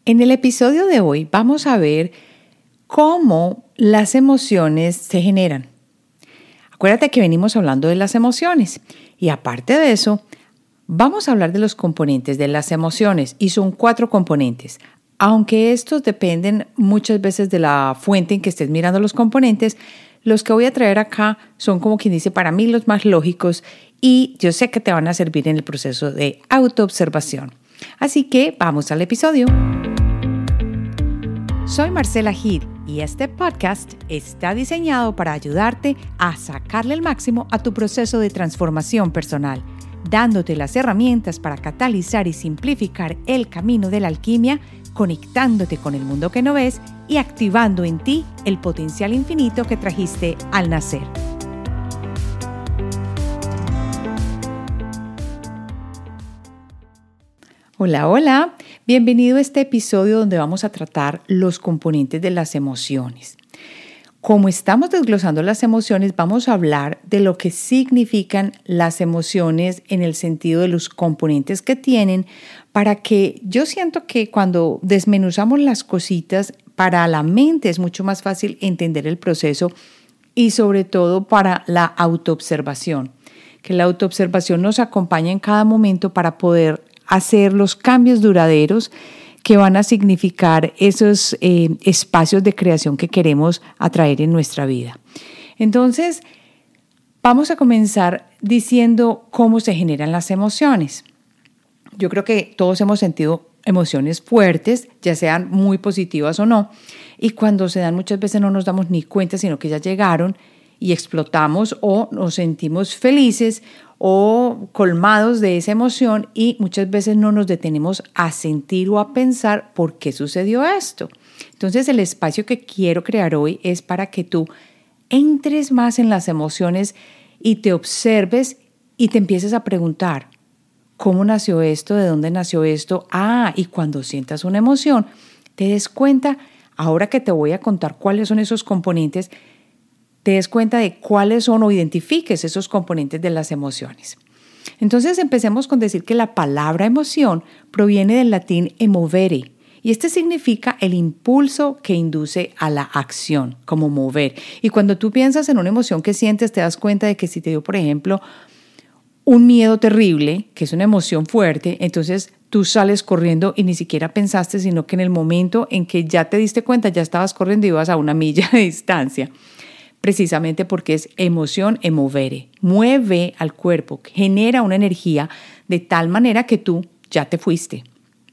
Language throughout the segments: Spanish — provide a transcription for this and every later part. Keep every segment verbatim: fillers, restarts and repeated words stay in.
En el episodio de hoy vamos a ver cómo las emociones se generan. Acuérdate que venimos hablando de las emociones y aparte de eso, vamos a hablar de los componentes de las emociones y son cuatro componentes. Aunque estos dependen muchas veces de la fuente en que estés mirando los componentes, los que voy a traer acá son como quien dice para mí los más lógicos y yo sé que te van a servir en el proceso de autoobservación. Así que vamos al episodio. Soy Marcela Gil y este podcast está diseñado para ayudarte a sacarle el máximo a tu proceso de transformación personal, dándote las herramientas para catalizar y simplificar el camino de la alquimia, conectándote con el mundo que no ves y activando en ti el potencial infinito que trajiste al nacer. Hola, hola. Bienvenido a este episodio donde vamos a tratar los componentes de las emociones. Como estamos desglosando las emociones, vamos a hablar de lo que significan las emociones en el sentido de los componentes que tienen, para que yo siento que cuando desmenuzamos las cositas, para la mente es mucho más fácil entender el proceso y sobre todo para la autoobservación, que la autoobservación nos acompaña en cada momento para poder hacer los cambios duraderos que van a significar esos eh, espacios de creación que queremos atraer en nuestra vida. Entonces, vamos a comenzar diciendo cómo se generan las emociones. Yo creo que todos hemos sentido emociones fuertes, ya sean muy positivas o no, y cuando se dan muchas veces no nos damos ni cuenta, sino que ya llegaron y explotamos o nos sentimos felices o colmados de esa emoción y muchas veces no nos detenemos a sentir o a pensar por qué sucedió esto. Entonces el espacio que quiero crear hoy es para que tú entres más en las emociones y te observes y te empieces a preguntar ¿cómo nació esto? ¿De dónde nació esto? Ah, y cuando sientas una emoción, te des cuenta, ahora que te voy a contar cuáles son esos componentes, te des cuenta de cuáles son o identifiques esos componentes de las emociones. Entonces empecemos con decir que la palabra emoción proviene del latín emovere y este significa el impulso que induce a la acción, como mover. Y cuando tú piensas en una emoción que sientes, te das cuenta de que si te dio, por ejemplo, un miedo terrible, que es una emoción fuerte, entonces tú sales corriendo y ni siquiera pensaste, sino que en el momento en que ya te diste cuenta, ya estabas corriendo y ibas a una milla de distancia. Precisamente porque es emoción emovere, mueve al cuerpo, genera una energía de tal manera que tú ya te fuiste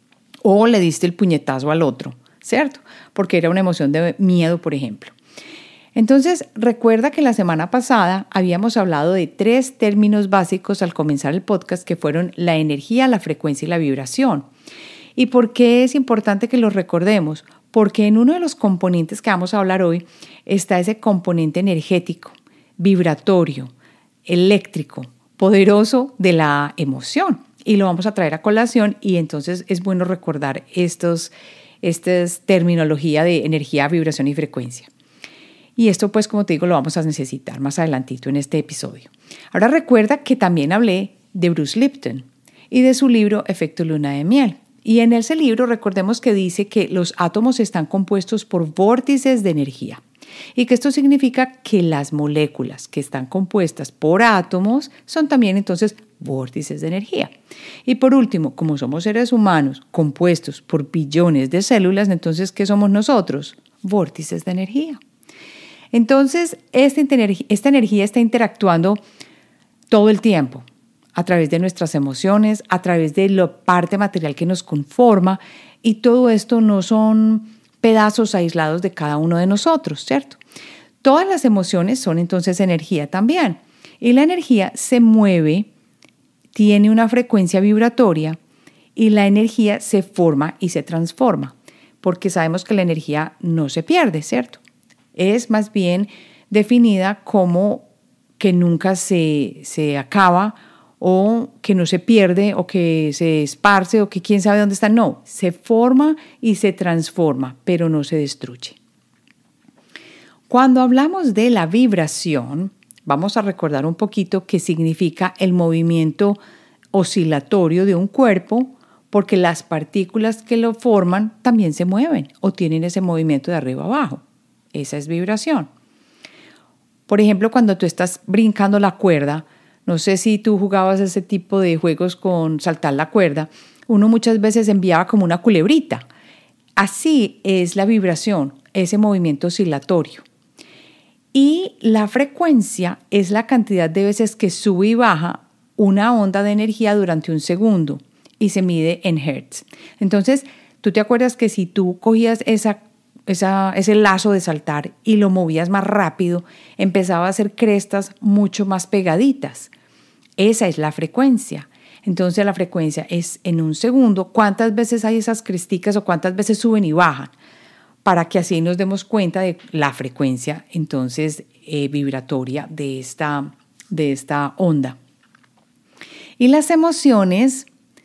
o le diste el puñetazo al otro, ¿cierto? Porque era una emoción de miedo, por ejemplo. Entonces, recuerda que la semana pasada habíamos hablado de tres términos básicos al comenzar el podcast que fueron la energía, la frecuencia y la vibración. ¿Y por qué es importante que los recordemos? Porque en uno de los componentes que vamos a hablar hoy está ese componente energético, vibratorio, eléctrico, poderoso de la emoción. Y lo vamos a traer a colación y entonces es bueno recordar estos, estas terminología de energía, vibración y frecuencia. Y esto pues como te digo lo vamos a necesitar más adelantito en este episodio. Ahora recuerda que también hablé de Bruce Lipton y de su libro Efecto Luna de Miel. Y en ese libro recordemos que dice que los átomos están compuestos por vórtices de energía y que esto significa que las moléculas que están compuestas por átomos son también entonces vórtices de energía. Y por último, como somos seres humanos compuestos por billones de células, entonces ¿qué somos nosotros? Vórtices de energía. Entonces esta, esta energía está interactuando todo el tiempo. A través de nuestras emociones, a través de la parte material que nos conforma y todo esto no son pedazos aislados de cada uno de nosotros, ¿cierto? Todas las emociones son entonces energía también y la energía se mueve, tiene una frecuencia vibratoria y la energía se forma y se transforma porque sabemos que la energía no se pierde, ¿cierto? Es más bien definida como que nunca se, se acaba o que no se pierde o que se esparce o que quién sabe dónde está. No, se forma y se transforma, pero no se destruye. Cuando hablamos de la vibración, vamos a recordar un poquito qué significa el movimiento oscilatorio de un cuerpo porque las partículas que lo forman también se mueven o tienen ese movimiento de arriba a abajo. Esa es vibración. Por ejemplo, cuando tú estás brincando la cuerda, no sé si tú jugabas ese tipo de juegos con saltar la cuerda, uno muchas veces enviaba como una culebrita. Así es la vibración, ese movimiento oscilatorio. Y la frecuencia es la cantidad de veces que sube y baja una onda de energía durante un segundo y se mide en hertz. Entonces, tú te acuerdas que si tú cogías esa, esa, ese lazo de saltar y lo movías más rápido, empezaba a hacer crestas mucho más pegaditas. Esa es la frecuencia. Entonces, la frecuencia es en un segundo cuántas veces hay esas cresticas o cuántas veces suben y bajan, para que así nos demos cuenta de la frecuencia entonces eh, vibratoria de esta, de esta onda. Y las emociones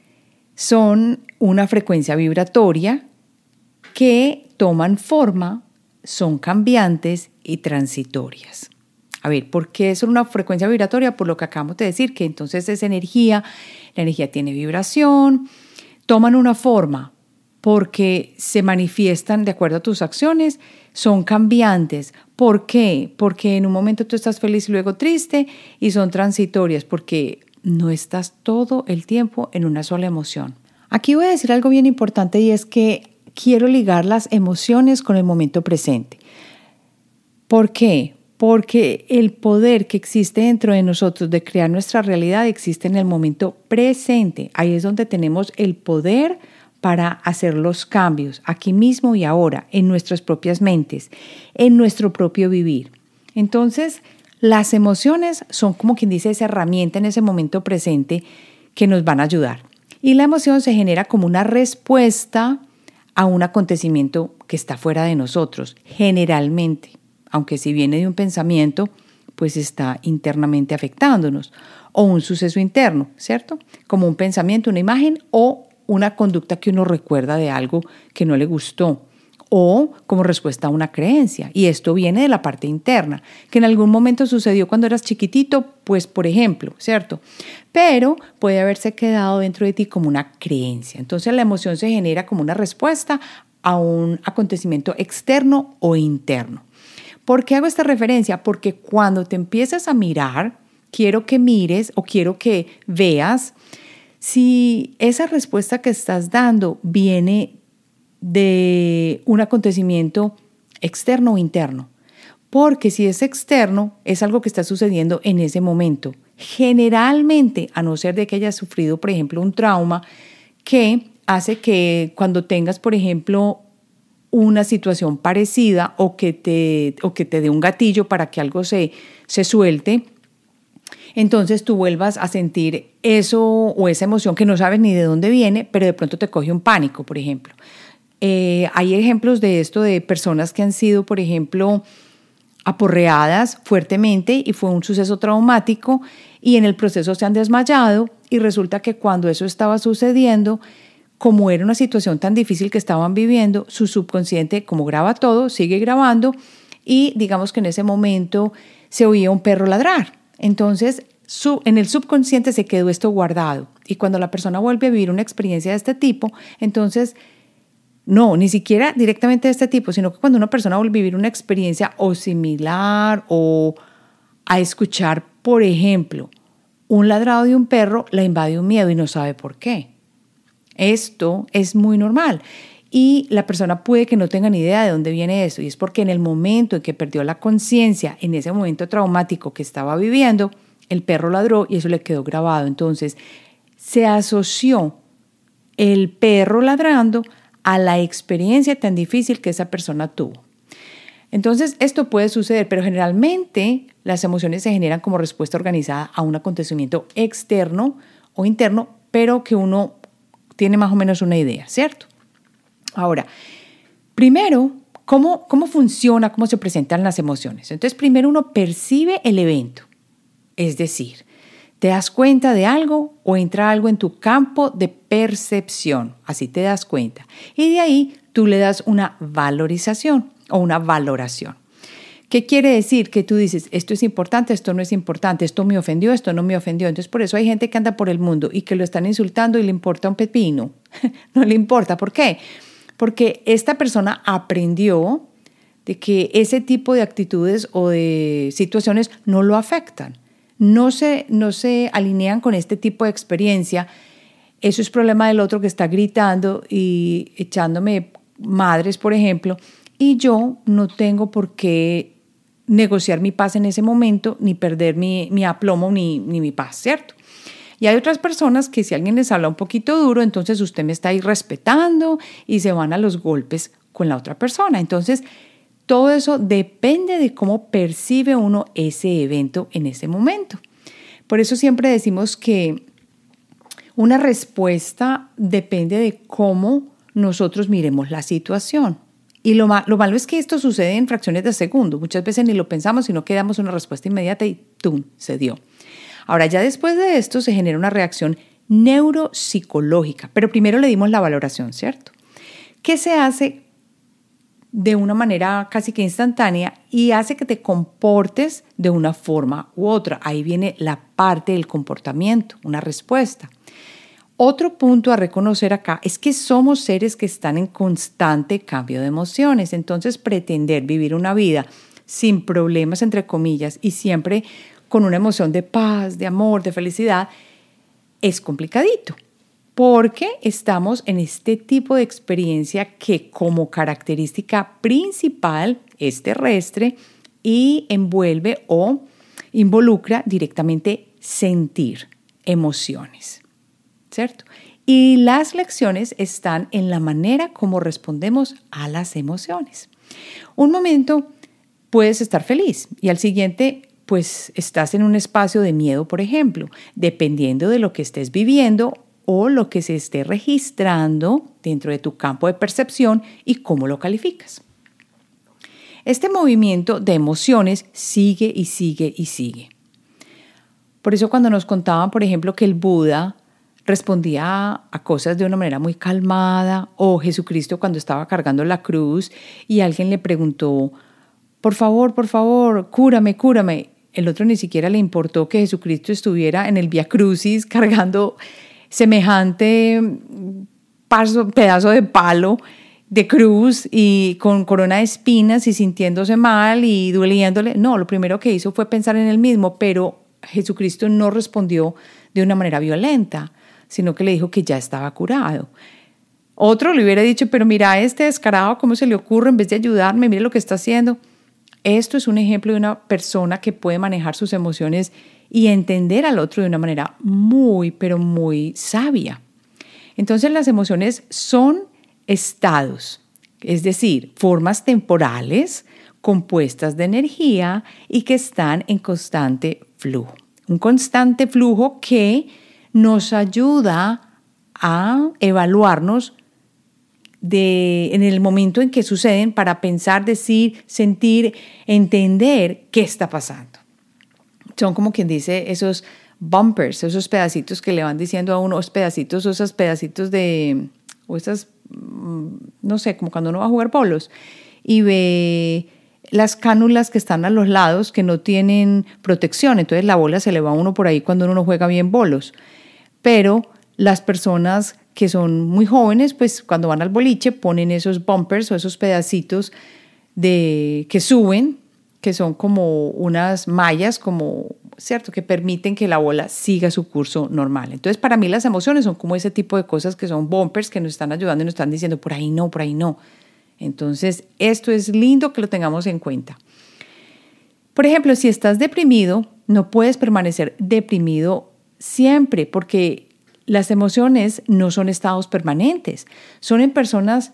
son una frecuencia vibratoria que toman forma, son cambiantes y transitorias. A ver, ¿por qué son una frecuencia vibratoria? Por lo que acabamos de decir, que entonces es energía, la energía tiene vibración, toman una forma porque se manifiestan de acuerdo a tus acciones, son cambiantes. ¿Por qué? Porque en un momento tú estás feliz y luego triste, y son transitorias porque no estás todo el tiempo en una sola emoción. Aquí voy a decir algo bien importante y es que quiero ligar las emociones con el momento presente. ¿Por qué? Porque el poder que existe dentro de nosotros de crear nuestra realidad existe en el momento presente. Ahí es donde tenemos el poder para hacer los cambios, aquí mismo y ahora, en nuestras propias mentes, en nuestro propio vivir. Entonces, las emociones son como quien dice esa herramienta en ese momento presente que nos van a ayudar. Y la emoción se genera como una respuesta a un acontecimiento que está fuera de nosotros, generalmente. Aunque si viene de un pensamiento, pues está internamente afectándonos. O un suceso interno, ¿cierto? Como un pensamiento, una imagen o una conducta que uno recuerda de algo que no le gustó. O como respuesta a una creencia. Y esto viene de la parte interna, que en algún momento sucedió cuando eras chiquitito, pues por ejemplo, ¿cierto? Pero puede haberse quedado dentro de ti como una creencia. Entonces la emoción se genera como una respuesta a un acontecimiento externo o interno. ¿Por qué hago esta referencia? Porque cuando te empiezas a mirar, quiero que mires o quiero que veas si esa respuesta que estás dando viene de un acontecimiento externo o interno. Porque si es externo, es algo que está sucediendo en ese momento. Generalmente, a no ser de que hayas sufrido, por ejemplo, un trauma que hace que cuando tengas, por ejemplo, una situación parecida o que te, o que te dé un gatillo para que algo se, se suelte, entonces tú vuelvas a sentir eso o esa emoción que no sabes ni de dónde viene, pero de pronto te coge un pánico, por ejemplo. Eh, hay ejemplos de esto de personas que han sido, por ejemplo, aporreadas fuertemente y fue un suceso traumático y en el proceso se han desmayado y resulta que cuando eso estaba sucediendo, como era una situación tan difícil que estaban viviendo, su subconsciente, como graba todo, sigue grabando y digamos que en ese momento se oía un perro ladrar. Entonces, su, en el subconsciente se quedó esto guardado y cuando la persona vuelve a vivir una experiencia de este tipo, entonces, no, ni siquiera directamente de este tipo, sino que cuando una persona vuelve a vivir una experiencia o similar o a escuchar, por ejemplo, un ladrado de un perro, la invade un miedo y no sabe por qué. Esto es muy normal y la persona puede que no tenga ni idea de dónde viene eso y es porque en el momento en que perdió la conciencia, en ese momento traumático que estaba viviendo, el perro ladró y eso le quedó grabado. Entonces se asoció el perro ladrando a la experiencia tan difícil que esa persona tuvo. Entonces esto puede suceder, pero generalmente las emociones se generan como respuesta organizada a un acontecimiento externo o interno, pero que uno tiene más o menos una idea, ¿cierto? Ahora, primero, ¿cómo, cómo funciona, cómo se presentan las emociones? Entonces, primero uno percibe el evento, es decir, te das cuenta de algo o entra algo en tu campo de percepción, así te das cuenta. Y de ahí tú le das una valorización o una valoración. ¿Qué quiere decir? Que tú dices, esto es importante, esto no es importante, esto me ofendió, esto no me ofendió. Entonces, por eso hay gente que anda por el mundo y que lo están insultando y le importa un pepino. no le importa. ¿Por qué? Porque esta persona aprendió de que ese tipo de actitudes o de situaciones no lo afectan, no se, no se alinean con este tipo de experiencia. Eso es problema del otro que está gritando y echándome madres, por ejemplo, y yo no tengo por qué negociar mi paz en ese momento, ni perder mi, mi aplomo, ni, ni mi paz, ¿cierto? Y hay otras personas que si alguien les habla un poquito duro, entonces usted me está ahí respetando y se van a los golpes con la otra persona. Entonces, todo eso depende de cómo percibe uno ese evento en ese momento. Por eso siempre decimos que una respuesta depende de cómo nosotros miremos la situación. Y lo, ma- lo malo es que esto sucede en fracciones de segundo. Muchas veces ni lo pensamos, sino que damos una respuesta inmediata y ¡tum! Se dio. Ahora, ya después de esto se genera una reacción neuropsicológica. Pero primero le dimos la valoración, ¿cierto? ¿Qué se hace de una manera casi que instantánea y hace que te comportes de una forma u otra? Ahí viene la parte del comportamiento, una respuesta. Otro punto a reconocer acá es que somos seres que están en constante cambio de emociones. Entonces, pretender vivir una vida sin problemas, entre comillas, y siempre con una emoción de paz, de amor, de felicidad, es complicadito. Porque estamos en este tipo de experiencia que como característica principal es terrestre y envuelve o involucra directamente sentir emociones, ¿cierto? Y las lecciones están en la manera como respondemos a las emociones. Un momento puedes estar feliz y al siguiente pues estás en un espacio de miedo, por ejemplo, dependiendo de lo que estés viviendo o lo que se esté registrando dentro de tu campo de percepción y cómo lo calificas. Este movimiento de emociones sigue y sigue y sigue. Por eso cuando nos contaban, por ejemplo, que el Buda respondía a cosas de una manera muy calmada, o Jesucristo cuando estaba cargando la cruz y alguien le preguntó, por favor, por favor, cúrame, cúrame. El otro ni siquiera le importó que Jesucristo estuviera en el Vía Crucis cargando semejante paso, pedazo de palo de cruz y con corona de espinas y sintiéndose mal y doliéndole. No, lo primero que hizo fue pensar en él mismo, pero Jesucristo no respondió de una manera violenta, sino que le dijo que ya estaba curado. Otro le hubiera dicho, pero mira este descarado, ¿cómo se le ocurre? En vez de ayudarme, mire lo que está haciendo. Esto es un ejemplo de una persona que puede manejar sus emociones y entender al otro de una manera muy, pero muy sabia. Entonces las emociones son estados, es decir, formas temporales compuestas de energía y que están en constante flujo. Un constante flujo que nos ayuda a evaluarnos de, en el momento en que suceden para pensar, decir, sentir, entender qué está pasando. Son como quien dice esos bumpers, esos pedacitos que le van diciendo a uno, esos pedacitos o esos pedacitos de, o esas, no sé, como cuando uno va a jugar bolos y ve las cánulas que están a los lados que no tienen protección, entonces la bola se le va a uno por ahí cuando uno no juega bien bolos. Pero las personas que son muy jóvenes, pues cuando van al boliche ponen esos bumpers o esos pedacitos de, que suben, que son como unas mallas, como, ¿cierto?, que permiten que la bola siga su curso normal. Entonces, para mí las emociones son como ese tipo de cosas que son bumpers que nos están ayudando y nos están diciendo, por ahí no, por ahí no. Entonces, esto es lindo que lo tengamos en cuenta. Por ejemplo, si estás deprimido, no puedes permanecer deprimido siempre, porque las emociones no son estados permanentes. Son en personas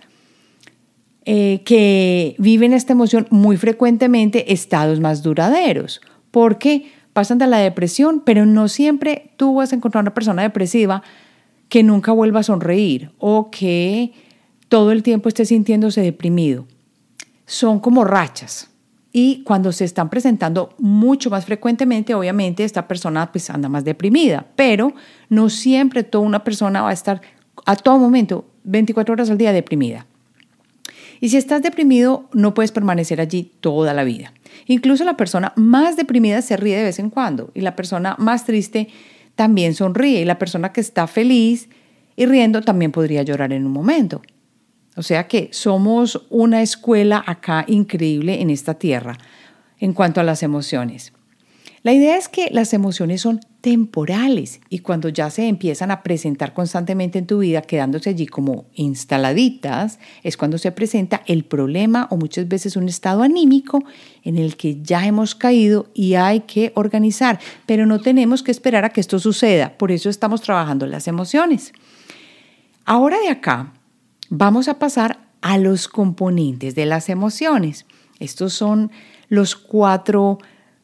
eh, que viven esta emoción muy frecuentemente estados más duraderos, porque pasan de la depresión, pero no siempre tú vas a encontrar una persona depresiva que nunca vuelva a sonreír o que todo el tiempo esté sintiéndose deprimido. Son como rachas. Y cuando se están presentando mucho más frecuentemente, obviamente esta persona pues anda más deprimida, pero no siempre toda una persona va a estar a todo momento, veinticuatro horas al día deprimida. Y si estás deprimido, no puedes permanecer allí toda la vida. Incluso la persona más deprimida se ríe de vez en cuando y la persona más triste también sonríe y la persona que está feliz y riendo también podría llorar en un momento. O sea que somos una escuela acá increíble en esta tierra en cuanto a las emociones. La idea es que las emociones son temporales y cuando ya se empiezan a presentar constantemente en tu vida, quedándose allí como instaladitas, es cuando se presenta el problema o muchas veces un estado anímico en el que ya hemos caído y hay que organizar, pero no tenemos que esperar a que esto suceda, por eso estamos trabajando las emociones. Ahora de acá vamos a pasar a los componentes de las emociones. Estos son los cuatro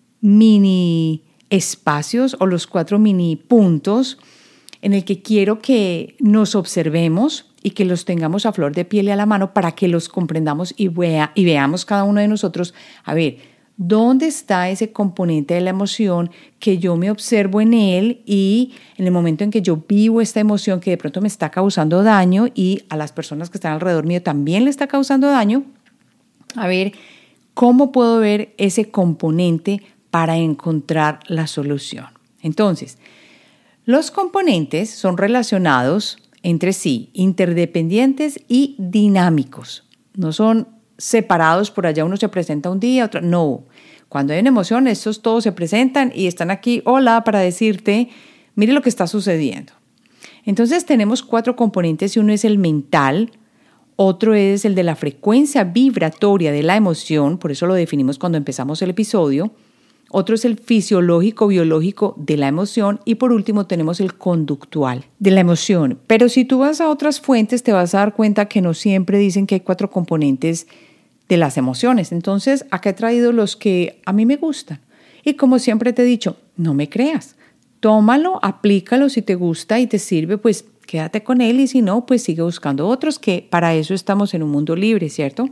mini espacios o los cuatro mini puntos en el que quiero que nos observemos y que los tengamos a flor de piel y a la mano para que los comprendamos y, vea, y veamos cada uno de nosotros, a ver, ¿dónde está ese componente de la emoción que yo me observo en él y en el momento en que yo vivo esta emoción que de pronto me está causando daño y a las personas que están alrededor mío también le está causando daño? A ver, ¿cómo puedo ver ese componente para encontrar la solución? Entonces, los componentes son relacionados entre sí, interdependientes y dinámicos. No son separados por allá, uno se presenta un día, otro no. Cuando hay una emoción, estos todos se presentan y están aquí, hola, para decirte, mire lo que está sucediendo. Entonces tenemos cuatro componentes y uno es el mental, otro es el de la frecuencia vibratoria de la emoción, por eso lo definimos cuando empezamos el episodio. Otro es el fisiológico, biológico de la emoción y por último tenemos el conductual de la emoción. Pero si tú vas a otras fuentes te vas a dar cuenta que no siempre dicen que hay cuatro componentes de las emociones. Entonces acá he traído los que a mí me gustan. Y como siempre te he dicho, no me creas. Tómalo, aplícalo si te gusta y te sirve, pues quédate con él y si no, pues sigue buscando otros, que para eso estamos en un mundo libre, ¿cierto?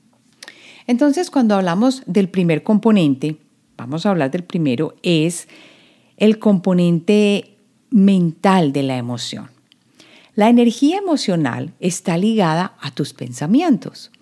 Entonces cuando hablamos del primer componente, vamos a hablar del primero, es el componente mental de la emoción. La energía emocional está ligada a tus pensamientos.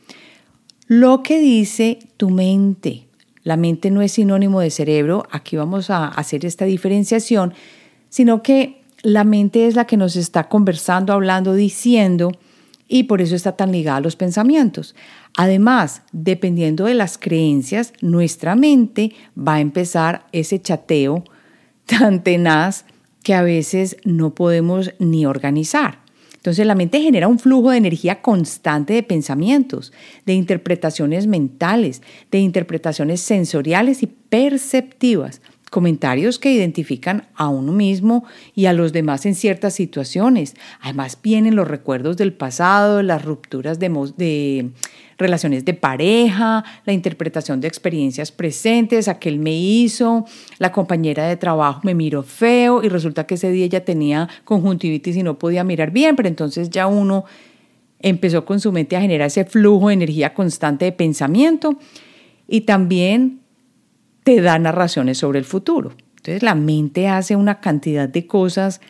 Lo que dice tu mente. La mente no es sinónimo de cerebro, aquí vamos a hacer esta diferenciación, sino que la mente es la que nos está conversando, hablando, diciendo, y por eso está tan ligada a los pensamientos. Además, dependiendo de las creencias, nuestra mente va a empezar ese chateo tan tenaz que a veces no podemos ni organizar. Entonces, la mente genera un flujo de energía constante de pensamientos, de interpretaciones mentales, de interpretaciones sensoriales y perceptivas, comentarios que identifican a uno mismo y a los demás en ciertas situaciones. Además, vienen los recuerdos del pasado, las rupturas de, de relaciones de pareja, la interpretación de experiencias presentes, aquel me hizo, la compañera de trabajo me miró feo y resulta que ese día ella tenía conjuntivitis y no podía mirar bien, pero entonces ya uno empezó con su mente a generar ese flujo de energía constante de pensamiento y también te da narraciones sobre el futuro. Entonces la mente hace una cantidad de cosas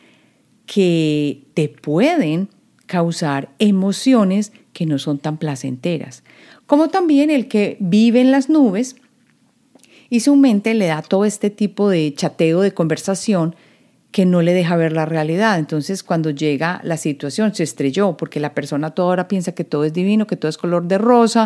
que te pueden causar emociones que no son tan placenteras. Como también el que vive en las nubes y su mente le da todo este tipo de chateo, de conversación que no le deja ver la realidad. Entonces cuando llega la situación, se estrelló porque la persona toda hora piensa que todo es divino, que todo es color de rosa,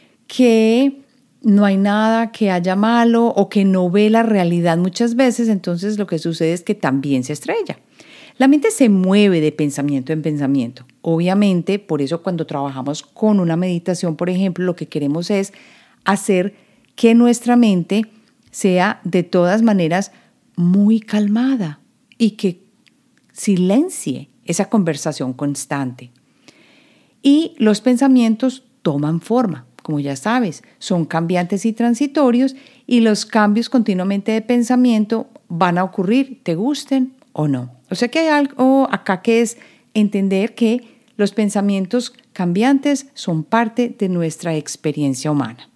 que no hay nada que haya malo o que no ve la realidad muchas veces, entonces lo que sucede es que también se estrella. La mente se mueve de pensamiento en pensamiento. Obviamente, por eso cuando trabajamos con una meditación, por ejemplo, lo que queremos es hacer que nuestra mente sea de todas maneras muy calmada y que silencie esa conversación constante. Y los pensamientos toman forma. Como ya sabes, son cambiantes y transitorios y los cambios continuamente de pensamiento van a ocurrir, te gusten o no. O sea que hay algo acá que es entender que los pensamientos cambiantes son parte de nuestra experiencia humana.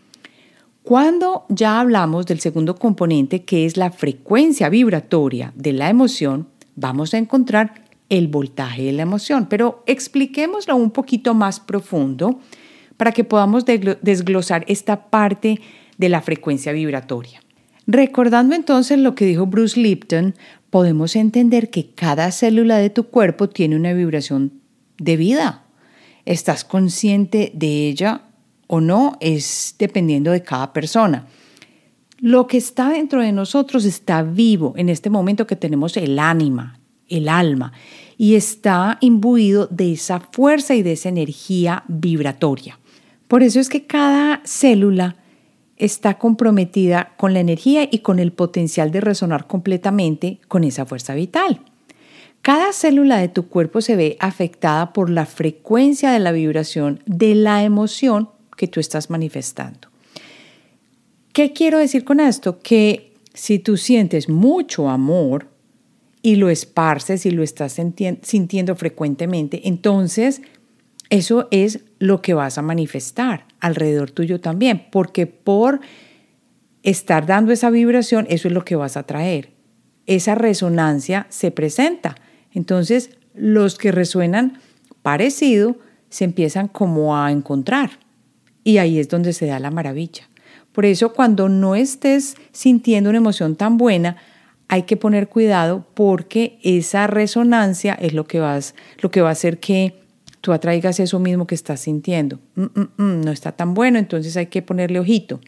Cuando ya hablamos del segundo componente, que es la frecuencia vibratoria de la emoción, vamos a encontrar el voltaje de la emoción, pero expliquémoslo un poquito más profundo para que podamos desglosar esta parte de la frecuencia vibratoria. Recordando entonces lo que dijo Bruce Lipton, podemos entender que cada célula de tu cuerpo tiene una vibración de vida. ¿Estás consciente de ella o no? Es dependiendo de cada persona. Lo que está dentro de nosotros está vivo en este momento que tenemos el ánima, el alma, y está imbuido de esa fuerza y de esa energía vibratoria. Por eso es que cada célula está comprometida con la energía y con el potencial de resonar completamente con esa fuerza vital. Cada célula de tu cuerpo se ve afectada por la frecuencia de la vibración de la emoción que tú estás manifestando. ¿Qué quiero decir con esto? Que si tú sientes mucho amor y lo esparces y lo estás sintiendo frecuentemente, entonces eso es lo que vas a manifestar alrededor tuyo también, porque por estar dando esa vibración, eso es lo que vas a traer. Esa resonancia se presenta. Entonces, los que resuenan parecido se empiezan como a encontrar y ahí es donde se da la maravilla. Por eso, cuando no estés sintiendo una emoción tan buena, hay que poner cuidado porque esa resonancia es lo que, vas, lo que va a hacer que tú atraigas eso mismo que estás sintiendo. Mm, mm, mm, no está tan bueno, entonces hay que ponerle ojito.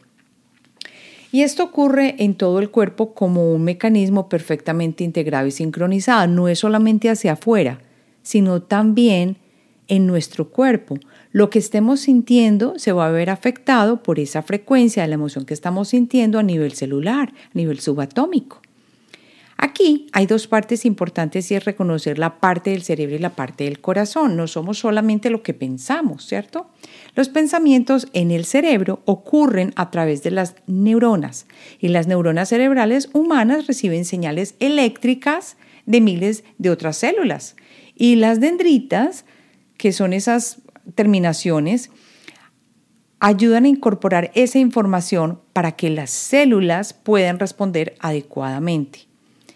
Y esto ocurre en todo el cuerpo como un mecanismo perfectamente integrado y sincronizado. No es solamente hacia afuera, sino también en nuestro cuerpo. Lo que estemos sintiendo se va a ver afectado por esa frecuencia de la emoción que estamos sintiendo a nivel celular, a nivel subatómico. Aquí hay dos partes importantes y es reconocer la parte del cerebro y la parte del corazón. No somos solamente lo que pensamos, ¿cierto? Los pensamientos en el cerebro ocurren a través de las neuronas y las neuronas cerebrales humanas reciben señales eléctricas de miles de otras células. Y las dendritas, que son esas terminaciones, ayudan a incorporar esa información para que las células puedan responder adecuadamente.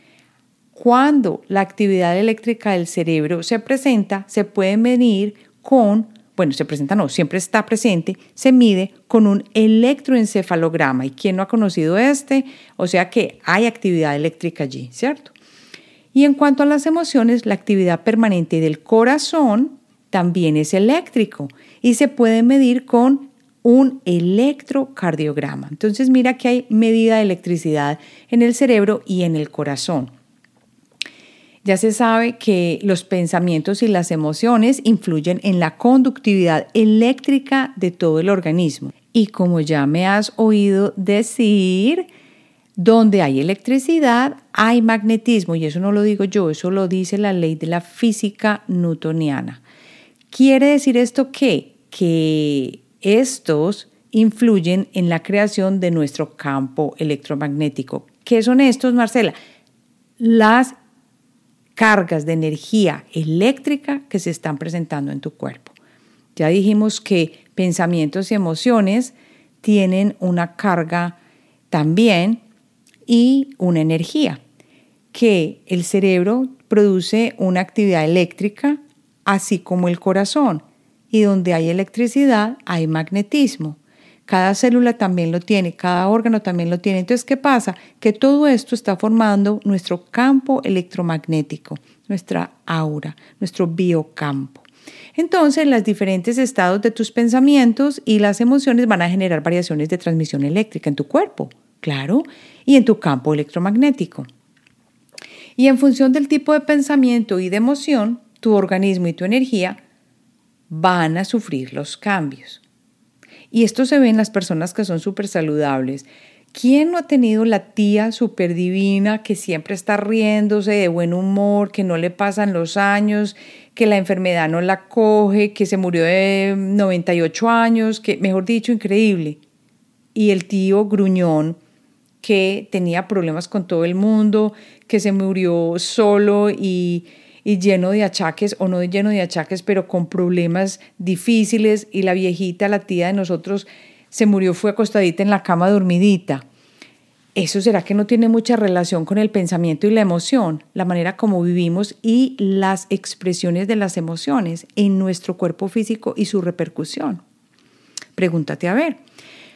Cuando la actividad eléctrica del cerebro se presenta, se puede medir con, bueno, se presenta no, siempre está presente, se mide con un electroencefalograma. ¿Y quién no ha conocido este? O sea que hay actividad eléctrica allí, ¿cierto? Y en cuanto a las emociones, la actividad permanente del corazón también es eléctrico y se puede medir con un electrocardiograma. Entonces mira que hay medida de electricidad en el cerebro y en el corazón. Ya se sabe que los pensamientos y las emociones influyen en la conductividad eléctrica de todo el organismo. Y como ya me has oído decir, donde hay electricidad hay magnetismo. Y eso no lo digo yo, eso lo dice la ley de la física newtoniana. ¿Quiere decir esto qué? Que estos influyen en la creación de nuestro campo electromagnético. ¿Qué son estos, Marcela? Las cargas de energía eléctrica que se están presentando en tu cuerpo. Ya dijimos que pensamientos y emociones tienen una carga también y una energía, que el cerebro produce una actividad eléctrica, así como el corazón, y donde hay electricidad hay magnetismo. Cada célula también lo tiene, cada órgano también lo tiene. Entonces, ¿qué pasa? Que todo esto está formando nuestro campo electromagnético, nuestra aura, nuestro biocampo. Entonces, los diferentes estados de tus pensamientos y las emociones van a generar variaciones de transmisión eléctrica en tu cuerpo, claro, y en tu campo electromagnético. Y en función del tipo de pensamiento y de emoción, tu organismo y tu energía van a sufrir los cambios. Y esto se ve en las personas que son súper saludables. ¿Quién no ha tenido la tía súper divina que siempre está riéndose, de buen humor, que no le pasan los años, que la enfermedad no la coge, que se murió de noventa y ocho años, que mejor dicho, increíble? Y el tío gruñón que tenía problemas con todo el mundo, que se murió solo y... y lleno de achaques, o no lleno de achaques, pero con problemas difíciles, y la viejita, la tía de nosotros, se murió, fue acostadita en la cama dormidita. ¿Eso será que no tiene mucha relación con el pensamiento y la emoción? La manera como vivimos y las expresiones de las emociones en nuestro cuerpo físico y su repercusión. Pregúntate a ver.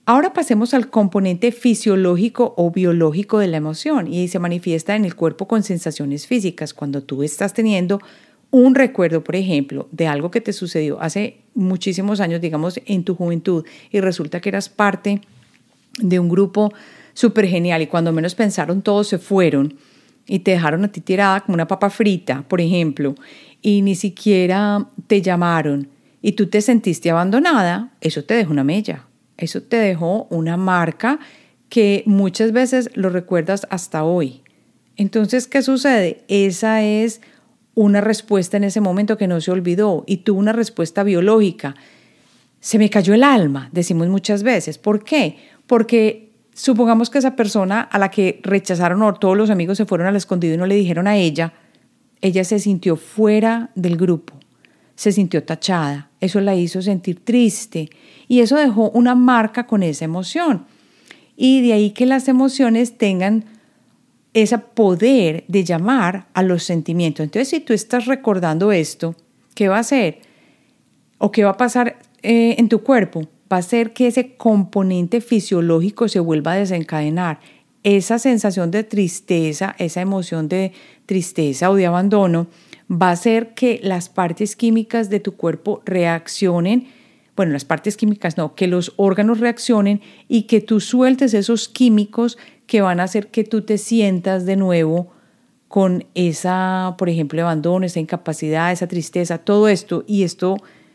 Ahora pasemos al componente fisiológico o biológico de la emoción y se manifiesta en el cuerpo con sensaciones físicas. Cuando tú estás teniendo un recuerdo, por ejemplo, de algo que te sucedió hace muchísimos años, digamos en tu juventud, y resulta que eras parte de un grupo súper genial y cuando menos pensaron todos se fueron y te dejaron a ti tirada como una papa frita, por ejemplo, y ni siquiera te llamaron y tú te sentiste abandonada, eso te dejó una mella. Eso te dejó una marca que muchas veces lo recuerdas hasta hoy. Entonces, ¿qué sucede? Esa es una respuesta en ese momento que no se olvidó y tuvo una respuesta biológica. Se me cayó el alma, decimos muchas veces. ¿Por qué? Porque supongamos que esa persona a la que rechazaron o todos los amigos se fueron al escondido y no le dijeron a ella, ella se sintió fuera del grupo. Se sintió tachada, eso la hizo sentir triste y eso dejó una marca con esa emoción. Y de ahí que las emociones tengan ese poder de llamar a los sentimientos. Entonces, si tú estás recordando esto, ¿qué va a hacer? ¿O qué va a pasar eh, en tu cuerpo? Va a hacer que ese componente fisiológico se vuelva a desencadenar. Esa sensación de tristeza, esa emoción de tristeza o de abandono, va a hacer que las partes químicas de tu cuerpo reaccionen, bueno, las partes químicas no, que los órganos reaccionen y que tú sueltes esos químicos que van a hacer que tú te sientas de nuevo con esa, por ejemplo, abandono, esa incapacidad, esa tristeza, todo esto. Y esto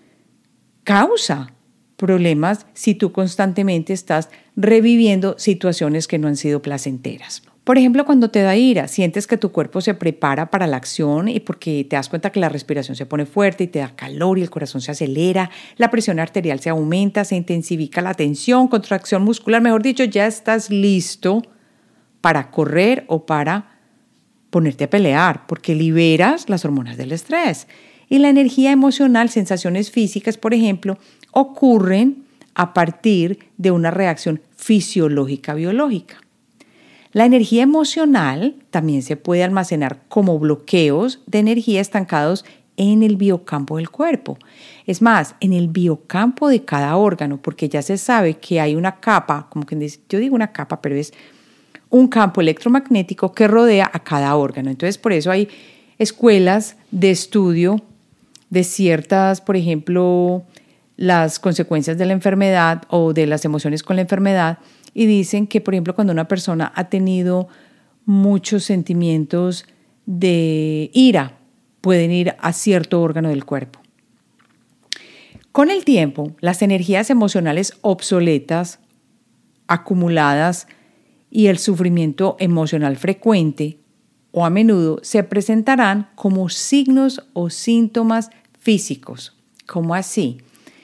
causa problemas si tú constantemente estás reviviendo situaciones que no han sido placenteras. Por ejemplo, cuando te da ira, sientes que tu cuerpo se prepara para la acción y porque te das cuenta que la respiración se pone fuerte y te da calor y el corazón se acelera, la presión arterial se aumenta, se intensifica la tensión, contracción muscular, mejor dicho, ya estás listo para correr o para ponerte a pelear porque liberas las hormonas del estrés. Y la energía emocional, sensaciones físicas, por ejemplo, ocurren a partir de una reacción fisiológica biológica. La energía emocional también se puede almacenar como bloqueos de energía estancados en el biocampo del cuerpo. Es más, en el biocampo de cada órgano, porque ya se sabe que hay una capa, como que yo digo una capa, pero es un campo electromagnético que rodea a cada órgano. Entonces, por eso hay escuelas de estudio de ciertas, por ejemplo, las consecuencias de la enfermedad o de las emociones con la enfermedad. Y dicen que, por ejemplo, cuando una persona ha tenido muchos sentimientos de ira, pueden ir a cierto órgano del cuerpo. Con el tiempo, las energías emocionales obsoletas, acumuladas y el sufrimiento emocional frecuente o a menudo se presentarán como signos o síntomas físicos. ¿Cómo así?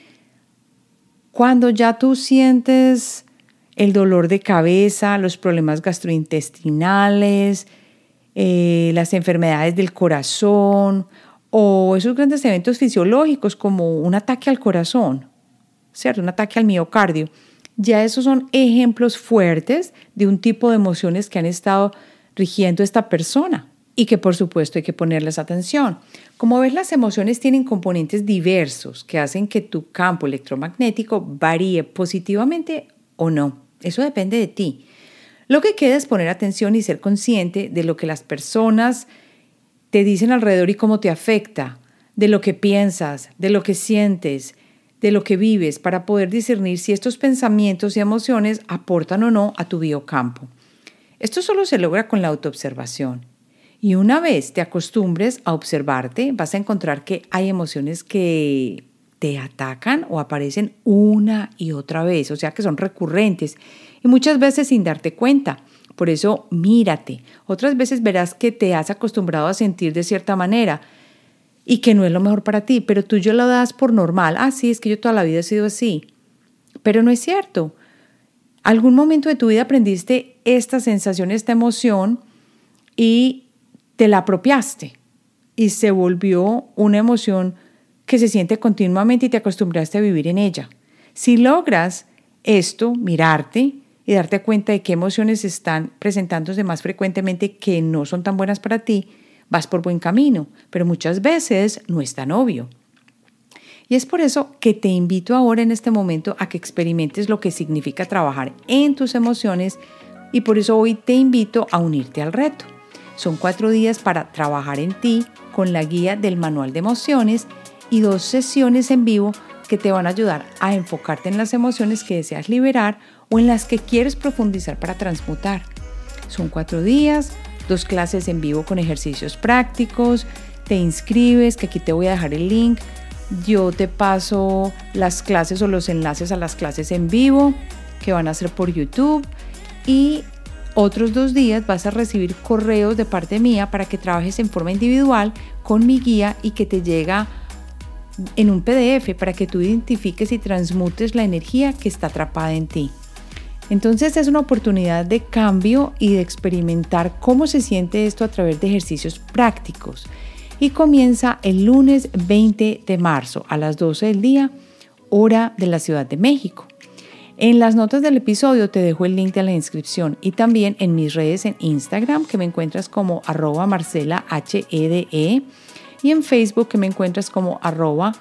Cuando ya tú sientes el dolor de cabeza, los problemas gastrointestinales, eh, las enfermedades del corazón o esos grandes eventos fisiológicos como un ataque al corazón, ¿cierto? Un ataque al miocardio. Ya esos son ejemplos fuertes de un tipo de emociones que han estado rigiendo esta persona y que por supuesto hay que ponerles atención. Como ves, las emociones tienen componentes diversos que hacen que tu campo electromagnético varíe positivamente o no. Eso depende de ti. Lo que queda es poner atención y ser consciente de lo que las personas te dicen alrededor y cómo te afecta, de lo que piensas, de lo que sientes, de lo que vives, para poder discernir si estos pensamientos y emociones aportan o no a tu biocampo. Esto solo se logra con la autoobservación. Y una vez te acostumbres a observarte, vas a encontrar que hay emociones que te atacan o aparecen una y otra vez, o sea que son recurrentes y muchas veces sin darte cuenta. Por eso mírate. Otras veces verás que te has acostumbrado a sentir de cierta manera y que no es lo mejor para ti, pero tú ya lo das por normal. Ah, sí, es que yo toda la vida he sido así. Pero no es cierto. Algún momento de tu vida aprendiste esta sensación, esta emoción y te la apropiaste y se volvió una emoción que se siente continuamente y te acostumbraste a vivir en ella. Si logras esto, mirarte y darte cuenta de qué emociones están presentándose más frecuentemente que no son tan buenas para ti, vas por buen camino, pero muchas veces no es tan obvio. Y es por eso que te invito ahora en este momento a que experimentes lo que significa trabajar en tus emociones y por eso hoy te invito a unirte al reto. Son cuatro días para trabajar en ti con la guía del manual de emociones y dos sesiones en vivo que te van a ayudar a enfocarte en las emociones que deseas liberar o en las que quieres profundizar para transmutar. Son cuatro días, dos clases en vivo con ejercicios prácticos, te inscribes, que aquí te voy a dejar el link, yo te paso las clases o los enlaces a las clases en vivo que van a ser por YouTube y otros dos días vas a recibir correos de parte mía para que trabajes en forma individual con mi guía y que te llega en un P D F para que tú identifiques y transmutes la energía que está atrapada en ti. Entonces es una oportunidad de cambio y de experimentar cómo se siente esto a través de ejercicios prácticos. Y comienza el lunes veinte de marzo a las doce del día, hora de la Ciudad de México. En las notas del episodio te dejo el link de la inscripción y también en mis redes en Instagram que me encuentras como arroba marcela hede y en Facebook que me encuentras como arroba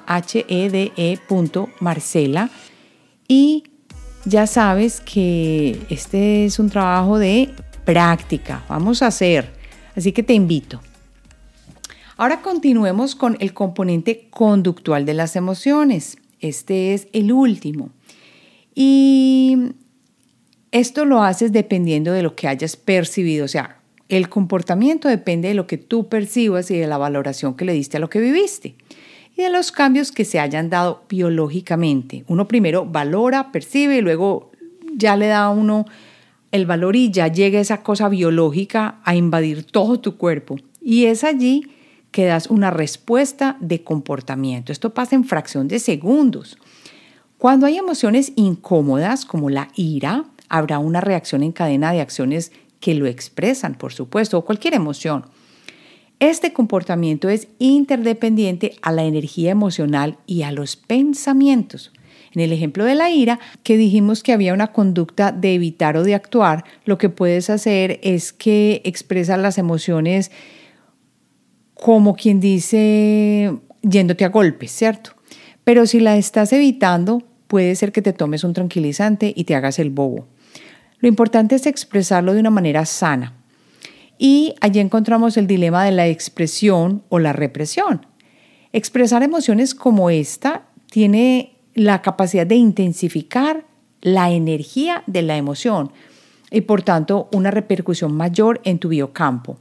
hede.marcela. Y ya sabes que este es un trabajo de práctica, vamos a hacer, así que te invito. Ahora continuemos con el componente conductual de las emociones. Este es el último. Y esto lo haces dependiendo de lo que hayas percibido. O sea, el comportamiento depende de lo que tú percibas y de la valoración que le diste a lo que viviste. Y de los cambios que se hayan dado biológicamente. Uno primero valora, percibe y luego ya le da a uno el valor y ya llega esa cosa biológica a invadir todo tu cuerpo. Y es allí que das una respuesta de comportamiento. Esto pasa en fracción de segundos. Cuando hay emociones incómodas, como la ira, habrá una reacción en cadena de acciones que lo expresan, por supuesto, o cualquier emoción. Este comportamiento es interdependiente a la energía emocional y a los pensamientos. En el ejemplo de la ira, que dijimos que había una conducta de evitar o de actuar, lo que puedes hacer es que expresas las emociones como quien dice, yéndote a golpes, ¿cierto? Pero si la estás evitando, puede ser que te tomes un tranquilizante y te hagas el bobo. Lo importante es expresarlo de una manera sana. Y allí encontramos el dilema de la expresión o la represión. Expresar emociones como esta tiene la capacidad de intensificar la energía de la emoción y por tanto una repercusión mayor en tu biocampo.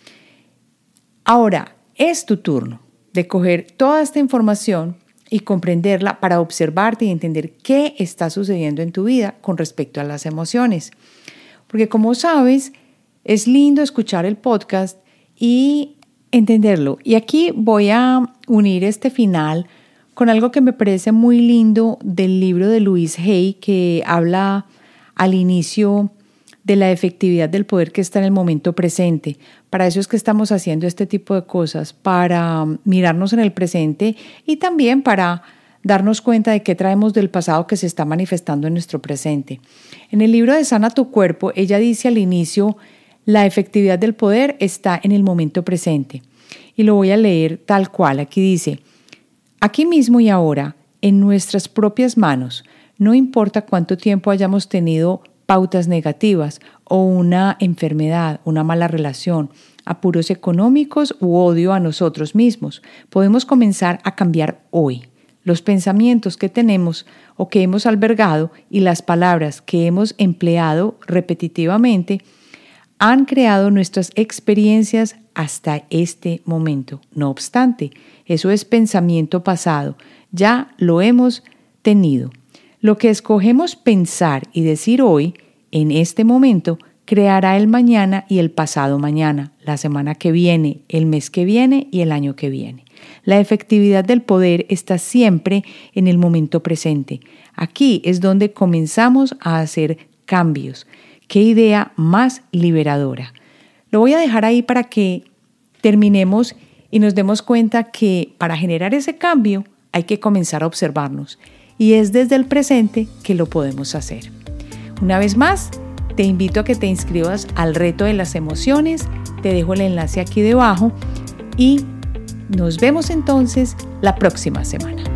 Ahora, es tu turno de coger toda esta información y comprenderla para observarte y entender qué está sucediendo en tu vida con respecto a las emociones. Porque como sabes, es lindo escuchar el podcast y entenderlo. Y aquí voy a unir este final con algo que me parece muy lindo del libro de Louise Hay, que habla al inicio de la efectividad del poder que está en el momento presente. Para eso es que estamos haciendo este tipo de cosas, para mirarnos en el presente y también para darnos cuenta de qué traemos del pasado que se está manifestando en nuestro presente. En el libro de Sana tu Cuerpo, ella dice al inicio, la efectividad del poder está en el momento presente. Y lo voy a leer tal cual. Aquí dice, aquí mismo y ahora, en nuestras propias manos, no importa cuánto tiempo hayamos tenido pautas negativas o una enfermedad, una mala relación, apuros económicos u odio a nosotros mismos. Podemos comenzar a cambiar hoy. Los pensamientos que tenemos o que hemos albergado y las palabras que hemos empleado repetitivamente han creado nuestras experiencias hasta este momento. No obstante, eso es pensamiento pasado. Ya lo hemos tenido. Lo que escogemos pensar y decir hoy, en este momento, creará el mañana y el pasado mañana, la semana que viene, el mes que viene y el año que viene. La efectividad del poder está siempre en el momento presente. Aquí es donde comenzamos a hacer cambios. ¡Qué idea más liberadora! Lo voy a dejar ahí para que terminemos y nos demos cuenta que para generar ese cambio hay que comenzar a observarnos. Y es desde el presente que lo podemos hacer. Una vez más, te invito a que te inscribas al reto de las emociones. Te dejo el enlace aquí debajo y nos vemos entonces la próxima semana.